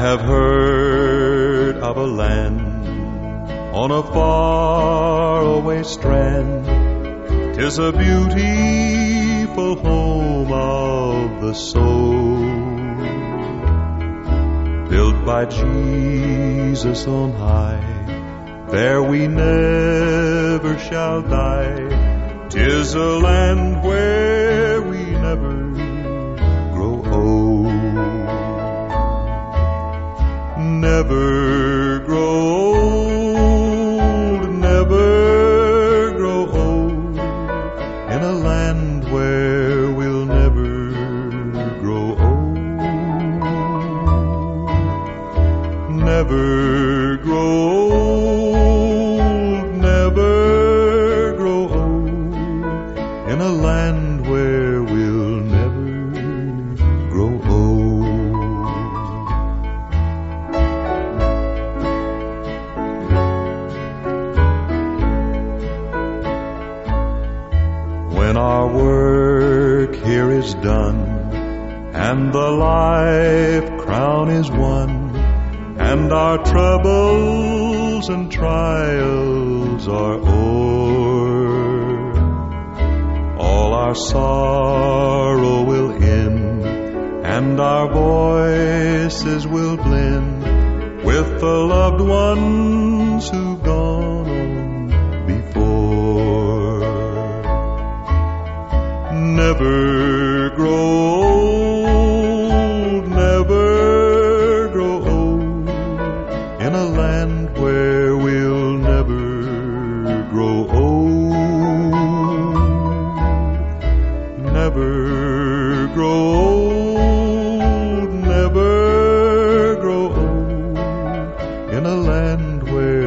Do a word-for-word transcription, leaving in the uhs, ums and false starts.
have heard of a land on a faraway strand. 'Tis a beautiful home of the soul, built by Jesus on high. There we never shall die. 'Tis a land where we never grow old. Never grow old, never grow old, in a land where we'll never grow old. Never grow old, never grow old, in a land where we'll never grow old. When our work here is done, and the life crown is won, and our troubles and trials are o'er, all our sorrow will end, and our voices will blend with the loved ones who've gone on before. Never grow old, never grow old, in a land where we'll never grow old. Never grow old, never grow old, in a land where